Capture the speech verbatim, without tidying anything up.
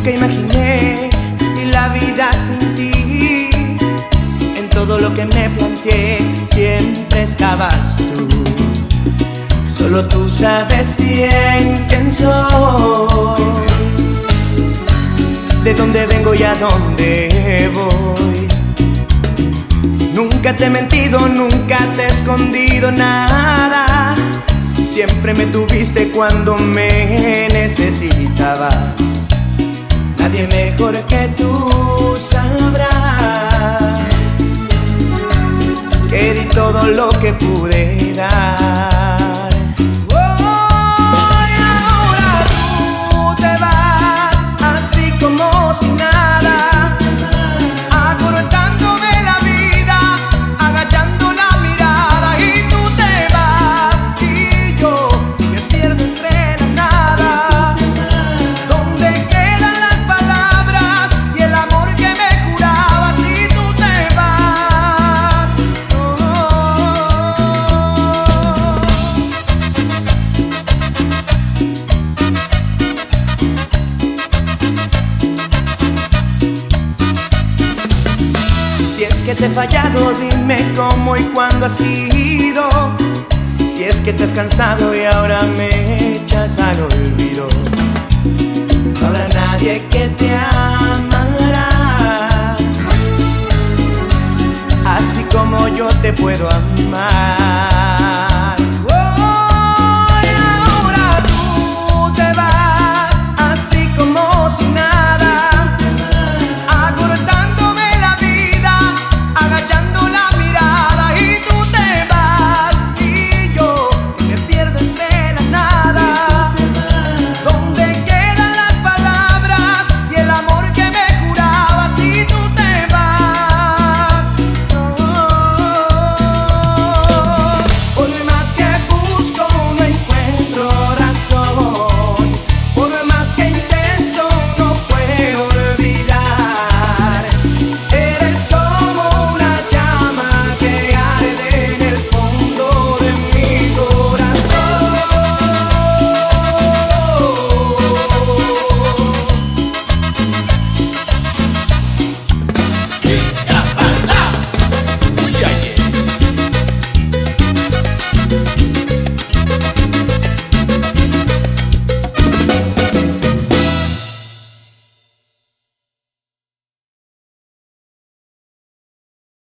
Nunca imaginé la vida sin ti. En todo lo que me planteé siempre estabas tú. Solo tú sabes bien quién soy, de dónde vengo y a dónde voy. Nunca te he mentido, nunca te he escondido nada. Siempre me tuviste cuando me necesitabas. Nadie mejor que tú sabrá que di todo lo que pude dar. Si es que te he fallado, dime cómo y cuándo ha sido. Si es que te has cansado y ahora me echas al olvido.